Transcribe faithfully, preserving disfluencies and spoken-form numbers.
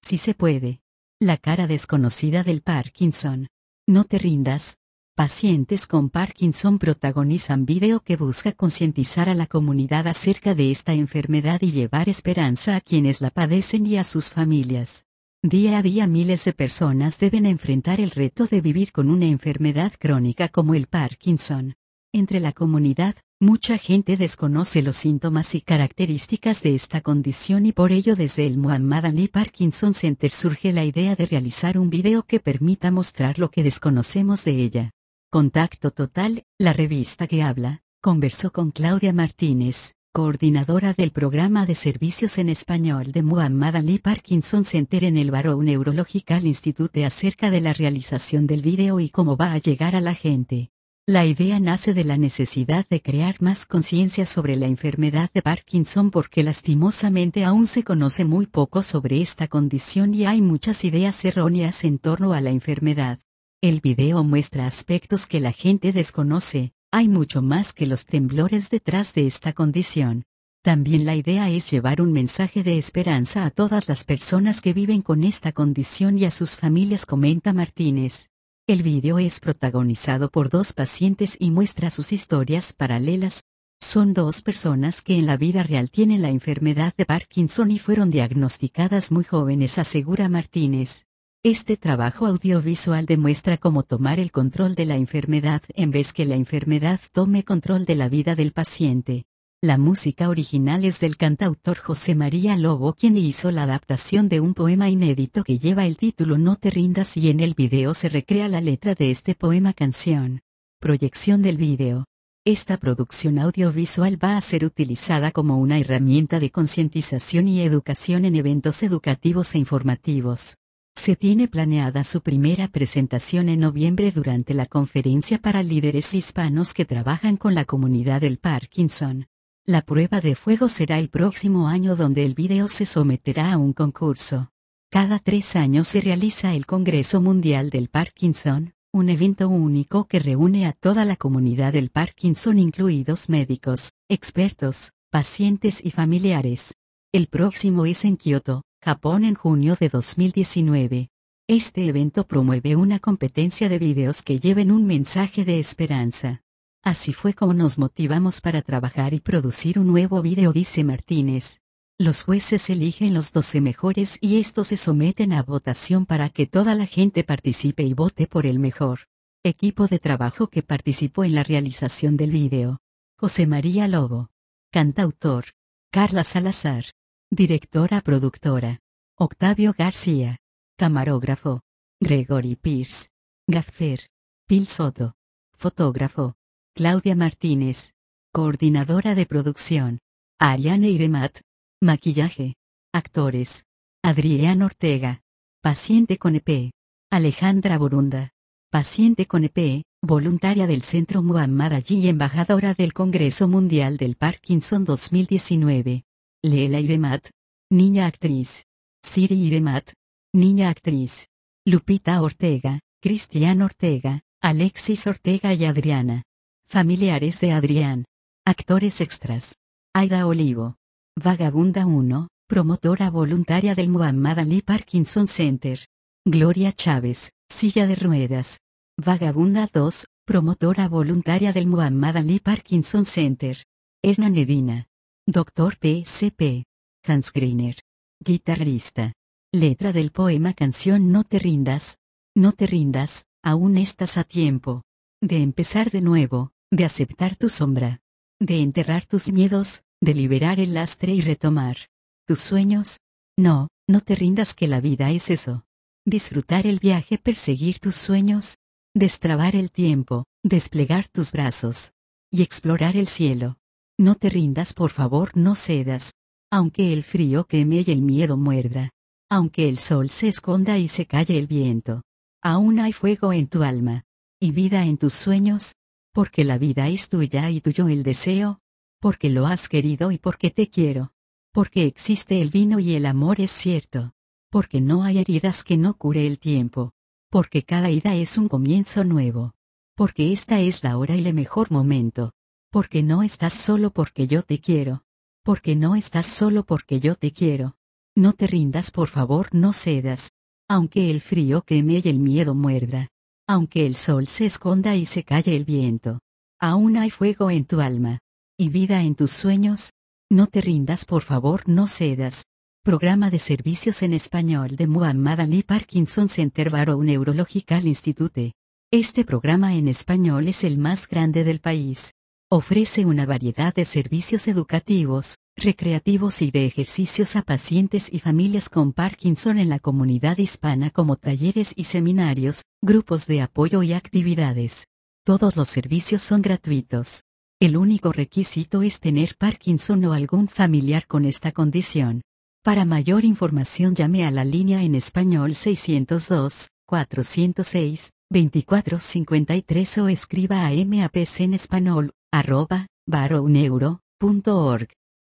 Sí se puede. La cara desconocida del Parkinson. No te rindas. Pacientes con Parkinson protagonizan video que busca concientizar a la comunidad acerca de esta enfermedad y llevar esperanza a quienes la padecen y a sus familias. Día a día miles de personas deben enfrentar el reto de vivir con una enfermedad crónica como el Parkinson. Entre la comunidad, mucha gente desconoce los síntomas y características de esta condición y por ello desde el Muhammad Ali Parkinson Center surge la idea de realizar un video que permita mostrar lo que desconocemos de ella. Contacto Total, la revista que habla, conversó con Claudia Martínez, coordinadora del programa de servicios en español de Muhammad Ali Parkinson Center en el Barrow Neurological Institute acerca de la realización del video y cómo va a llegar a la gente. La idea nace de la necesidad de crear más conciencia sobre la enfermedad de Parkinson porque lastimosamente aún se conoce muy poco sobre esta condición y hay muchas ideas erróneas en torno a la enfermedad. El video muestra aspectos que la gente desconoce, hay mucho más que los temblores detrás de esta condición. También la idea es llevar un mensaje de esperanza a todas las personas que viven con esta condición y a sus familias, comenta Martínez. El video es protagonizado por dos pacientes y muestra sus historias paralelas. Son dos personas que en la vida real tienen la enfermedad de Parkinson y fueron diagnosticadas muy jóvenes, asegura Martínez. Este trabajo audiovisual demuestra cómo tomar el control de la enfermedad en vez que la enfermedad tome control de la vida del paciente. La música original es del cantautor José María Lobo, quien hizo la adaptación de un poema inédito que lleva el título No te rindas y en el video se recrea la letra de este poema canción. Proyección del video. Esta producción audiovisual va a ser utilizada como una herramienta de concientización y educación en eventos educativos e informativos. Se tiene planeada su primera presentación en noviembre durante la conferencia para líderes hispanos que trabajan con la comunidad del Parkinson. La prueba de fuego será el próximo año, donde el video se someterá a un concurso. Cada tres años se realiza el Congreso Mundial del Parkinson, un evento único que reúne a toda la comunidad del Parkinson, incluidos médicos, expertos, pacientes y familiares. El próximo es en Kioto, Japón, en junio de dos mil diecinueve. Este evento promueve una competencia de videos que lleven un mensaje de esperanza. Así fue como nos motivamos para trabajar y producir un nuevo video, dice Martínez. Los jueces eligen los doce mejores y estos se someten a votación para que toda la gente participe y vote por el mejor. Equipo de trabajo que participó en la realización del video: José María Lobo. Cantautor: Carla Salazar. Directora productora: Octavio García. Camarógrafo: Gregory Pierce. Gaffer: Pil Soto. Fotógrafo: Claudia Martínez. Coordinadora de producción: Ariane Iremat. Maquillaje. Actores: Adrián Ortega. Paciente con E P. Alejandra Borunda. Paciente con E P, voluntaria del Centro Muhammad Ali y embajadora del Congreso Mundial del Parkinson dos mil diecinueve. Leela Iremat. Niña actriz. Siri Iremat. Niña actriz. Lupita Ortega, Cristian Ortega, Alexis Ortega y Adriana. Familiares de Adrián. Actores extras: Aida Olivo. Vagabunda uno, promotora voluntaria del Muhammad Ali Parkinson Center. Gloria Chávez, silla de ruedas. Vagabunda dos, promotora voluntaria del Muhammad Ali Parkinson Center. Hernán Edina. Doctor P C P. Hans Greiner. Guitarrista. Letra del poema canción No te rindas. No te rindas, aún estás a tiempo. De empezar de nuevo, de aceptar tu sombra. De enterrar tus miedos, de liberar el lastre y retomar tus sueños. No, no te rindas, que la vida es eso. Disfrutar el viaje, perseguir tus sueños. Destrabar el tiempo, desplegar tus brazos. Y explorar el cielo. No te rindas, por favor, no cedas. Aunque el frío queme y el miedo muerda. Aunque el sol se esconda y se calle el viento. Aún hay fuego en tu alma. Y vida en tus sueños. Porque la vida es tuya y tuyo el deseo. Porque lo has querido y porque te quiero. Porque existe el vino y el amor es cierto. Porque no hay heridas que no cure el tiempo. Porque cada ida es un comienzo nuevo. Porque esta es la hora y el mejor momento. Porque no estás solo, porque yo te quiero. Porque no estás solo, porque yo te quiero. No te rindas, por favor, no cedas. Aunque el frío queme y el miedo muerda. Aunque el sol se esconda y se calle el viento. Aún hay fuego en tu alma. Y vida en tus sueños. No te rindas, por favor, no cedas. Programa de servicios en español de Muhammad Ali Parkinson Center Barrow Neurological Institute. Este programa en español es el más grande del país. Ofrece una variedad de servicios educativos, recreativos y de ejercicios a pacientes y familias con Parkinson en la comunidad hispana, como talleres y seminarios, grupos de apoyo y actividades. Todos los servicios son gratuitos. El único requisito es tener Parkinson o algún familiar con esta condición. Para mayor información llame a la línea en español seiscientos dos, cuatrocientos seis, veinticuatro cincuenta y tres o escriba a mapcenespanol, arroba, barrowneuro punto org.